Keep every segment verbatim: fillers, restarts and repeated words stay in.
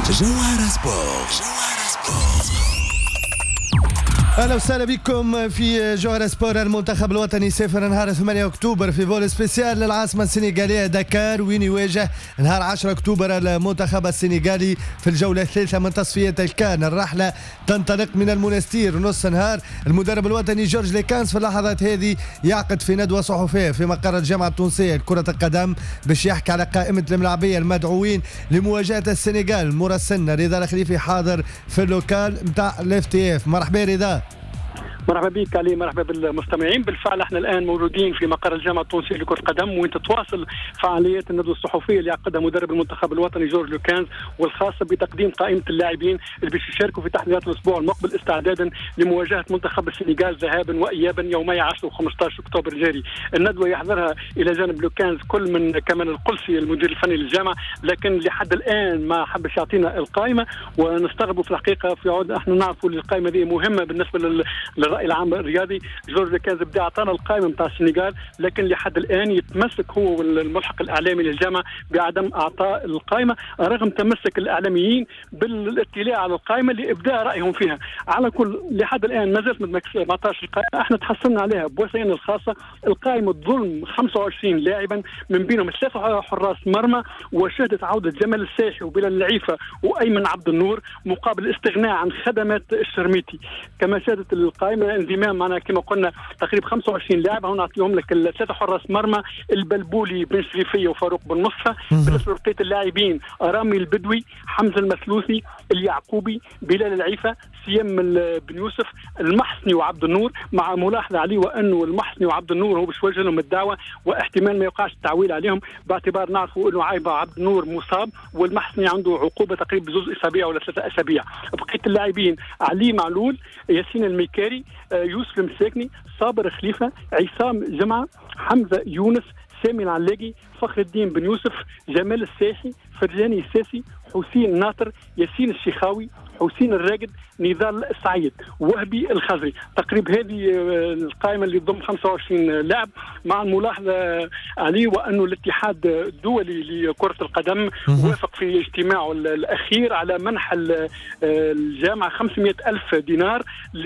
جوهرة سبورت. اهلا وسهلا بكم في جوهرة سبور. المنتخب الوطني سافر نهار ثمانية أكتوبر في فول سبيسيال للعاصمة السنغالية دكار، وين يواجه نهار عشرة أكتوبر المنتخب السنغالي في الجولة الثالثة من تصفية الكان. الرحلة تنطلق من المونستير نص نهار. المدرب الوطني جورج ليكانس في اللحظات هذه يعقد في ندوة صحفية في مقر الجامعة التونسية لكرة القدم باش يحكي على قائمة الملاعبية المدعوين لمواجهة السنغال. مراسلنا رضا الخليفي حاضر في اللوكال نتاع الاف تي اف. مرحبا رضا. مرحبا بك علي، مرحبا بالمستمعين. بالفعل احنا الان موجودين في مقر الجامعه التونسيه لكره القدم، وين تتواصل فعاليات الندوه الصحفيه اللي عقدها مدرب المنتخب الوطني جورج لوكانز، والخاصه بتقديم قائمه اللاعبين اللي باش يشاركوا في تحضيرات الاسبوع المقبل استعدادا لمواجهه منتخب السنغال ذهابا وايابا يومي عشرة وخمسة عشر اكتوبر الجاري. الندوه يحضرها الى جانب لوكانز كل من كمان القلسي المدير الفني للجامعه، لكن لحد الان ما حبش يعطينا القائمه، ونستغربوا في الحقيقه في عود احنا نعرفوا القائمه دي مهمه بالنسبه لل الرأي العام الرياضي. جورج لوكانز بدا اعطانا القائمه نتاع السنغال، لكن لحد الان يتمسك هو والملحق الاعلامي للجامعه بعدم اعطاء القائمه، رغم تمسك الاعلاميين بالاطلاع على القائمه لابداء رايهم فيها. على كل لحد الان ما زالت ما عطاش القائمه، احنا تحصلنا عليها بوسائلنا الخاصه. القائمه تظلم خمسة وعشرين لاعبا، من بينهم ثلاثه حراس مرمى، وشهدت عوده جمال الساحي وبلال العيفه وايمن عبد النور مقابل الاستغناء عن خدمات الشرميتي. كما شهدت القائمه انضمام معنا كما قلنا تقريبا خمسة وعشرين لاعب. هنا نعطيهم لك الثلاثه حراس مرمى: البلبولي بن شريفيه وفاروق بن مصفى. بالنسبه لبقيه اللاعبين: رامي البدوي، حمزه المثلوثي، اليعقوبي، بلال العيفه، سيام بن يوسف، المحسني وعبد النور. مع ملاحظه علي وانه المحسني وعبد النور هو باش يوجه لهم الدعوه، واحتمال ما يوقعش التعويل عليهم باعتبار نعرفوا انه عايبه عبد النور مصاب، والمحسني عنده عقوبه تقريبا بزوز اسابيع ولا ثلاثه اسابيع. بقيه اللاعبين: علي معلول، ياسين الميكاري، يوسف المساكني، صابر خليفه، عصام جمعه، حمزه يونس، سامي العلاقي، فخر الدين بن يوسف، جمال الساحي، فرجاني الساسي، حسين ناطر، ياسين الشيخاوي، حسين الراقد، نضال السعيد، وهبي الخزري. تقريبا هذه القائمه اللي تضم خمسة وعشرين لاعب، مع الملاحظه عليه وانه الاتحاد الدولي لكره القدم وافق في اجتماعه الاخير على منح الجامعه خمسمائة ألف دينار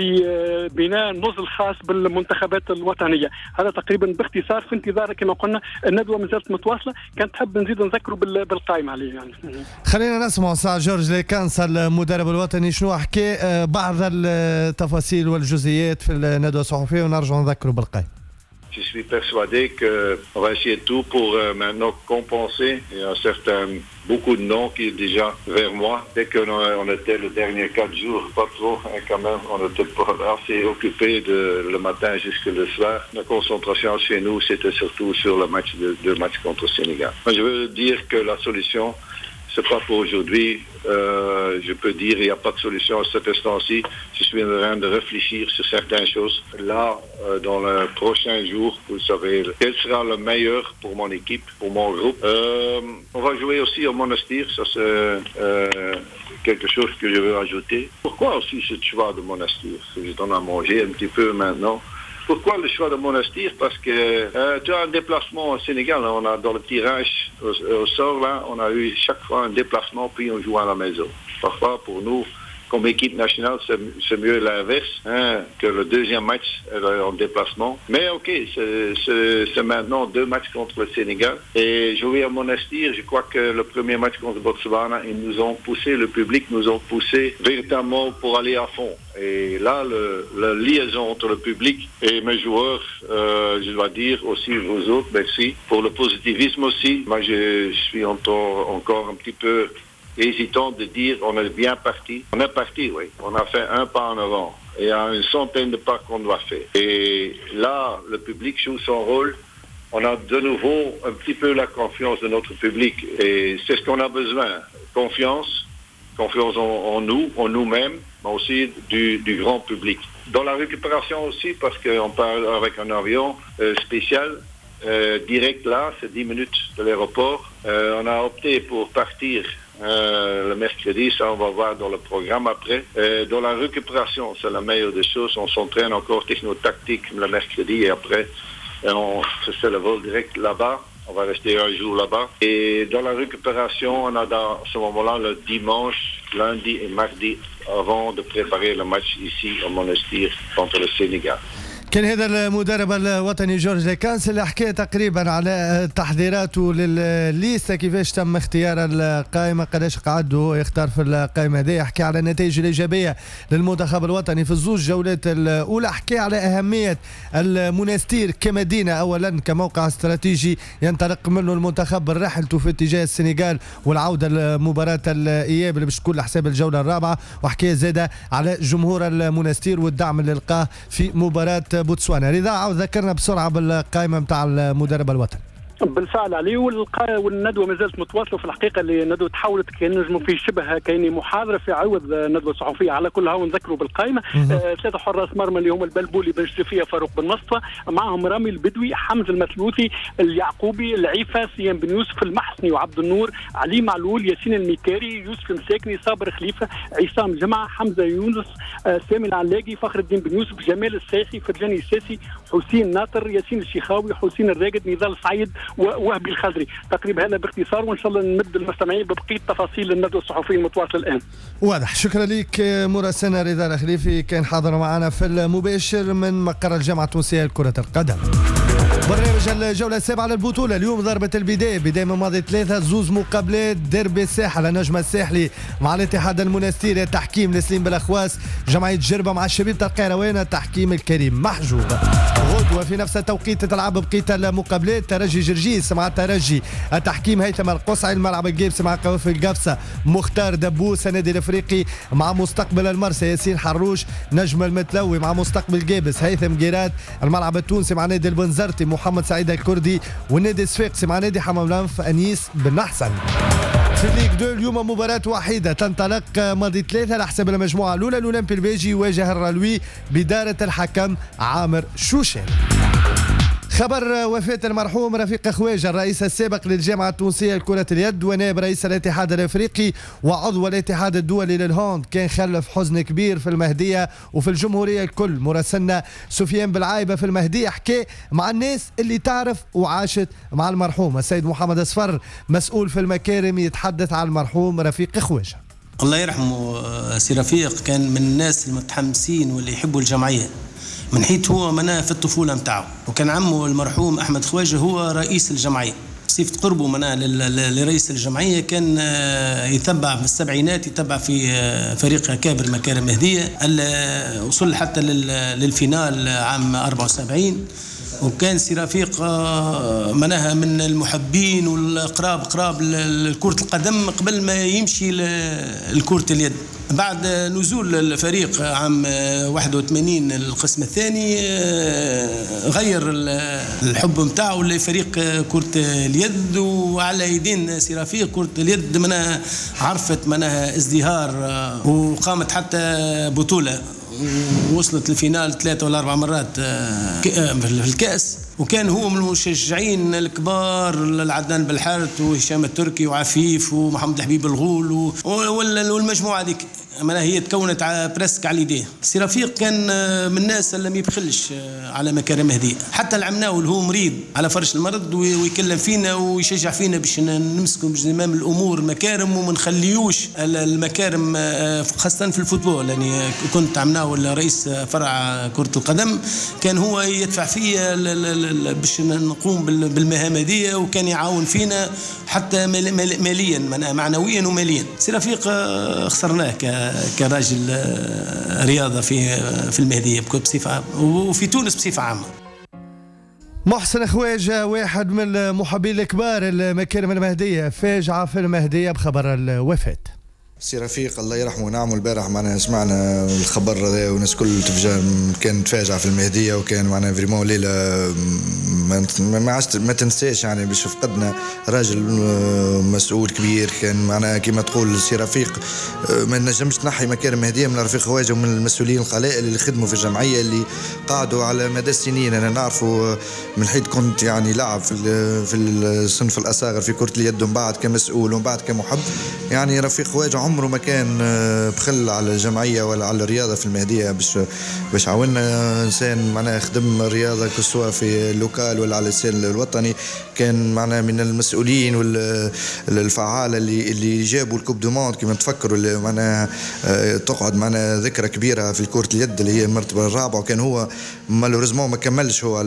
لبناء نزل خاص بالمنتخبات الوطنيه. هذا تقريبا باختصار في انتظار كما قلنا الندوه ما زالت متواصله. كانت تحب نزيد نذكروا بالقائمه عليه يعني. خلينا نسمع ساعه جورج ليكانس المدرب الوطني شنو حكى بعض التفاصيل والجزئيات في الندوة الصحفية، ونرجع نذكروا بالقائمة. Je suis persuadé qu'on va essayer tout pour euh, maintenant compenser. Il y a certains, beaucoup de noms qui est déjà vers moi. Dès qu'on on était le dernier quatre jours, pas trop, hein, quand même, on était pas assez occupé de le matin jusqu'à le soir. La concentration chez nous, c'était surtout sur le match de, de match contre le Sénégal. Je veux dire que la solution, c'est pas pour aujourd'hui. Euh, je peux dire il n'y a pas de solution à cet instant-ci. Je suis en train de réfléchir sur certaines choses. Là, euh, dans le prochain jour, vous savez, quel sera le meilleur pour mon équipe, pour mon groupe. Euh, on va jouer aussi au Monastir. Ça, c'est euh, quelque chose que je veux ajouter. Pourquoi aussi ce choix de Monastir? Je donne à manger un petit peu maintenant. Pourquoi le choix de Monastir? Parce que euh, tu as un déplacement au Sénégal. On a dans le tirage au, au sort là, on a eu chaque fois un déplacement puis on joue à la maison. Parfois pour nous, comme équipe nationale, c'est, c'est mieux l'inverse, hein, que le deuxième match en déplacement. Mais ok, c'est, c'est, c'est maintenant deux matchs contre le Sénégal. Et jouer à Monastir, je crois que le premier match contre Botswana, ils nous ont poussé, le public nous ont poussé véritablement pour aller à fond. Et là, le, la liaison entre le public et mes joueurs, euh, je dois dire aussi vous autres, merci pour le positivisme aussi. Moi, je, je suis encore, encore un petit peu hésitant de dire on est bien parti. On est parti, oui. On a fait un pas en avant. Et il y a une centaine de pas qu'on doit faire. Et là, le public joue son rôle. On a de nouveau un petit peu la confiance de notre public. Et c'est ce qu'on a besoin. Confiance. Confiance en, en nous, en nous-mêmes, mais aussi du, du grand public. Dans la récupération aussi, parce qu'on parle avec un avion euh, spécial, euh, direct là, c'est dix minutes de l'aéroport. Euh, on a opté pour partir Euh, le mercredi, ça on va voir dans le programme après. Euh, dans la récupération, c'est la meilleure des choses. On s'entraîne encore techno-tactique le mercredi et après et on fait le vol direct là-bas On va rester un jour là-bas. Et dans la récupération, on a dans ce moment-là le dimanche, lundi et mardi avant de préparer le match ici au Monastir contre le Sénégal. كان هذا المدرب الوطني جورج ليكانس اللي حكى تقريبا على تحضيراته للليسته، كيفاش تم اختيار القائمه، قداش قعد هو يختار في القائمه هذه، حكى على النتائج الايجابيه للمنتخب الوطني في الزوج جولات الاولى، حكى على اهميه المنستير كمدينه اولا كموقع استراتيجي ينطلق منه المنتخب رحلته في اتجاه السنغال والعوده لمباراه الاياب اللي باش تكون لحساب الجوله الرابعه، وحكى زاده على جمهور المنستير والدعم اللي لقاه في مباراه بوتسوانا. رضا عاود ذكرنا بسرعه بالقائمه نتاع المدرب الوطني. بالفعل علي، والندوه ما زالت متواصله في الحقيقه، اللي الندوه تحولت كان نجموا في شبه كاين محاضره في عوض ندوه صحفيه. على كل هاو نذكروا بالقائمه آه ثلاثه حراس مرمى اللي هم البلبولي بن شريفيه فاروق بن مصطفى، معهم رامي البدوي، حمزه المثلوثي، اليعقوبي، العيفه، سيام بن يوسف، المحسني وعبد النور، علي معلول، ياسين الميكاري، يوسف المساكني، صابر خليفه، عصام جمعه، حمزه يونس، آه سامي العلاقي، فخر الدين بن يوسف، جمال السايحي، فرجاني الساسي، حسين ناطر، ياسين الشيخاوي، حسين الراقد، نضال سعيد ووهبي الخضري. تقريبا هذا باختصار، وان شاء الله نمد المستمعين ببقيه تفاصيل الندوه الصحفيه المتواصله الان. واضح. شكرا لك مراسلنا رضا الخليفي، كان حاضر معنا في المباشر من مقر الجامعه التونسيه لكره القدم. برنامج الجولة السابعة للبطولة اليوم ضربة البداية، بداية من ماضي ثلاثة زوز مقابلات ديربي الساحل، النجم الساحلي مع الاتحاد المنستيري، تحكيم نسليم بالأخواس، جمعية جربة مع الشبيبة القيروان، التحكيم الكريم محجوب. غدوة في نفس التوقيت تتلعب بقية المقابلات، ترجي جرجيس مع الترجي، التحكيم هيثم القصعي، الملعب الجيبس مع قوافل القفصة، مختار دبوس، النادي الافريقي مع مستقبل المرسى، ياسين حروش، نجم المتلوي مع مستقبل جيبس، هيثم جيرات، الملعب التونسي مع نادي البنزرتي، محمد سعيد الكردي، والنادي الصفاقسي مع نادي حمام لنف، انيس بن حسن. في الليغ اثنين اليوم مباراة وحيدة تنطلق ماضي ثلاثة على حساب المجموعة الأولى، الأولمبي البيجي يواجه الرلوي بدارة الحكم عامر شوشان. خبر وفاة المرحوم رفيق خواجة، الرئيس السابق للجامعة التونسية لكرة اليد ونائب رئيس الاتحاد الافريقي وعضو الاتحاد الدولي للهاند، كان خلف حزن كبير في المهدية وفي الجمهورية الكل. مراسلنا سفيان بالعايبة في المهدية حكى مع الناس اللي تعرف وعاشت مع المرحوم. السيد محمد أصفر مسؤول في المكارم يتحدث عن المرحوم رفيق خواجة. الله يرحمه سي رفيق، كان من الناس المتحمسين واللي يحبوا الجمعية من حيث هو مناه في الطفولة متاعه، وكان عمه المرحوم أحمد خواجة هو رئيس الجمعية. صفة قربه مناه لرئيس الجمعية، كان يتبع في السبعينات، يتبع في فريق كابر مكارم مهدية، وصل حتى للفينال عام أربعة وسبعين. وكان سي رفيق منها من المحبين والقراب قراب لكرة القدم قبل ما يمشي لكرة اليد. بعد نزول الفريق عام واحد وثمانين القسم الثاني، غير الحب نتاعو لفريق كرة اليد، وعلى يدين سي رفيق كرة اليد منها عرفت منها ازدهار، وقامت حتى بطولة وصلت الفينال ثلاثة ولا أربع مرات في الكأس. وكان هو من المشجعين الكبار للعدنان بالحارث وهشام التركي وعفيف ومحمد حبيب الغول والمجموعة هذيك، معناها هي تكونت على بريسك على يديه. سي رفيق كان من الناس اللي ما يبخلش على مكارم مهدية، حتى العمناول هو مريض على فرش المرض ويكلم فينا ويشجع فينا باش نمسكوا بزمام الامور مكارم وما نخليوش المكارم، خاصة في الفوتبول. يعني كنت عمناول رئيس فرع كرة القدم، كان هو يدفع فيا باش نقوم بالمهام هذه، وكان يعاون فينا حتى ماليا معنويا وماليا. سي رفيق خسرناه كراجل رياضة في في المهدية بصفة عامة وفي تونس بصفة عامة. محسن خواجة واحد من المحبين الكبار المكارم المهدية، فاجعة في المهدية بخبر الوفاة. سي رفيق الله يرحمه، نعم البارح معنا سمعنا الخبر هذا والناس كل تفجع كانت فاجعة في المهدية، وكان معنا فريمون ليلة ما ما, ما تنساش، يعني باش فقدنا راجل مسؤول كبير. كان معنا كما تقول سي رفيق ما نجمش تنحي مكارم مهدية من رفيق خواجة ومن المسؤولين القلائل اللي خدموا في الجمعية اللي قعدوا على مدى السنين. أنا نعرفه من حيث كنت يعني لاعب في في الصنف الأصاغر في كرة اليد، ومن بعد كمسؤول ومن بعد كمحب. يعني رفيق خواجة عمره ما كان بخل على الجمعية ولا على الرياضة في المهدية باش باش عاونا إنسان معناها خدم الرياضة كسوا في اللوكال ولا على السن الوطني. كان معنا من المسؤولين والفعالة اللي اللي جابوا الكوب دو موند كما تفكروا اللي معناها تقعد معنا ذكرى كبيرة في كرة اليد اللي هي المرتبة الرابعة. وكان هو مالوريزمون ما كملش هو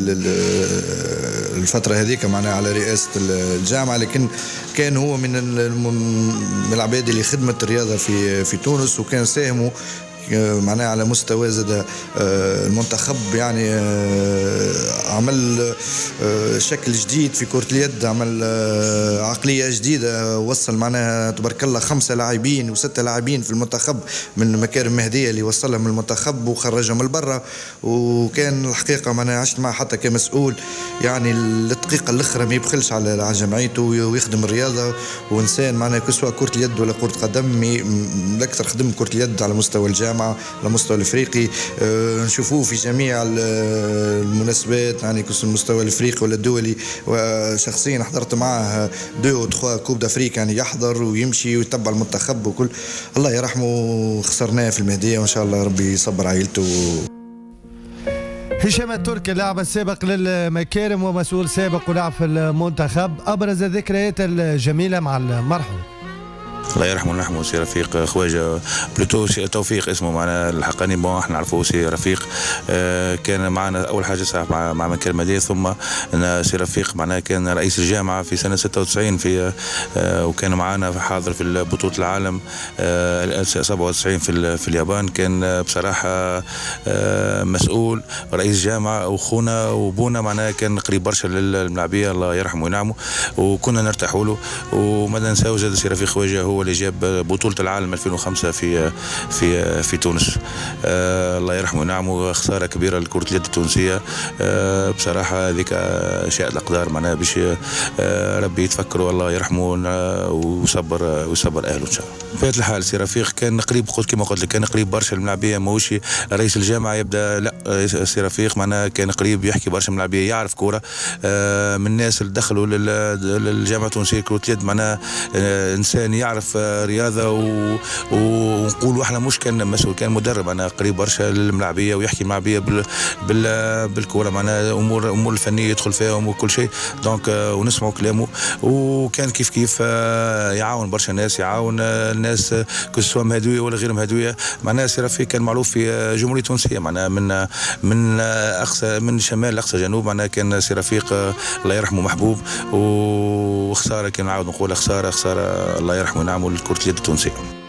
الفترة هذيك معناها على رئاسة الجامعة، لكن كان هو من من العباد اللي خدمت الرياضة في في تونس، وكان ساهموا معناها على مستوى زاد المنتخب. يعني عمل شكل جديد في كرة اليد، عمل عقلية جديدة، وصل معناها تبارك الله خمسة لاعبين وستة لاعبين في المنتخب من مكارم مهدية اللي وصلهم من المنتخب وخرجهم البرة. وكان الحقيقة معناها عشت معه حتى كمسؤول، يعني الدقيقة الأخرى ما يبخلش على جمعيته ويخدم الرياضة. وإنسان معناها كسوا كرة اليد ولا كرة قدم الأكثر خدم كرة اليد على مستوى الجامعة على المستوى الافريقي. أه نشوفوه في جميع المناسبات، يعني كل المستوى الافريقي ولا الدولي. وشخصيا حضرت معه دو تخوا كوب دافريك، يعني يحضر ويمشي ويتبع المنتخب وكل. الله يرحمه، خسرناه في المهدية، وان شاء الله ربي يصبر عائلته. هشام التركي اللاعب السابق للمكارم ومسؤول سابق ولاعب في المنتخب، ابرز الذكريات الجميله مع المرحوم. الله يرحمه ونرحمه سي رفيق خواجه بلوتو سي توفيق اسمه معنا الحقاني. بون احنا نعرفوه سي رفيق. آه كان معنا اول حاجه صاحب مع مع مكان المدينه، ثم سي رفيق معناها كان رئيس الجامعه في سنه ستة وتسعين في آه وكان معنا حاضر في بطوله العالم آه سبعة وتسعين في في اليابان. كان بصراحه آه مسؤول رئيس جامعه وخونا وبونا، معناها كان قريب برشا للملاعبيه. الله يرحمه وينعمه، وكنا نرتاحوا له. وما ننساو زاد سي رفيق خواجه هو اللي جاب بطولة العالم ألفين وخمسة في في في تونس. آه الله يرحمه وينعمه، خسارة كبيرة لكرة اليد التونسية. آه بصراحة هذيك شاء الأقدار معناها باش آه ربي يتفكروا الله يرحمه ويصبر ويصبر أهله إن شاء الله. بطبيعة الحال سي رفيق كان قريب، قلت كما قلت لك كان قريب برشا الملاعبية، ماهوش رئيس الجامعة يبدا لا. سي رفيق معناها كان قريب، يحكي برشا الملاعبية، يعرف كورة. آه من الناس اللي دخلوا للجامعة التونسية كرة اليد، معناها آه إنسان يعرف رياضه و... ونقولوا احنا مش كان مسؤول، كان مدرب. انا قريب برشا للملاعبيه ويحكي الملاعبيه بال... بال... بالكوره، معناها امور امور الفنيه يدخل فيهم وكل شيء. دونك ونسمعوا كلامه. وكان كيف كيف يعاون برشا ناس، يعاون الناس كسوا مهدويه ولا غير مهدويه. معناها سي رفيق كان معروف في جمهوريه تونسيه، معناها من من اقصى من شمال لاقصى جنوب. معناها كان سي رفيق الله يرحمه محبوب. وخساره كان نعاود نقول خساره خساره الله يرحمه ونعمه لكرة اليد التونسية.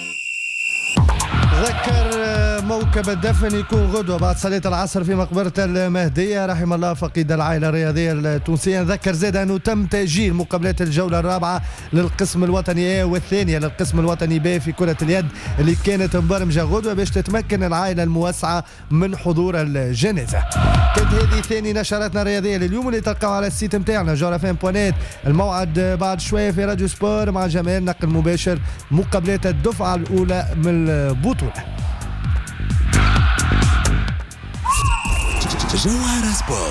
ذكر موكب الدفن يكون غدوة بعد صلاة العصر في مقبرة المهدية رحم الله فقيد العائلة الرياضية التونسية. نذكر زاد أنه تم تأجيل مقابلات الجولة الرابعة للقسم الوطني A والثانية للقسم الوطني B في كرة اليد اللي كانت مبرمجة غدوة باش تتمكن العائلة الموسعة من حضور الجنازة. كانت هذه ثاني نشراتنا الرياضية لليوم اللي تلقاو على السيت متاعنا جورا فين بوانيت. الموعد بعد شوية في راديو سبور مع جمال نقل مباشر مقابلات الدفعة الأولى من البطولة. جوهرة سبور.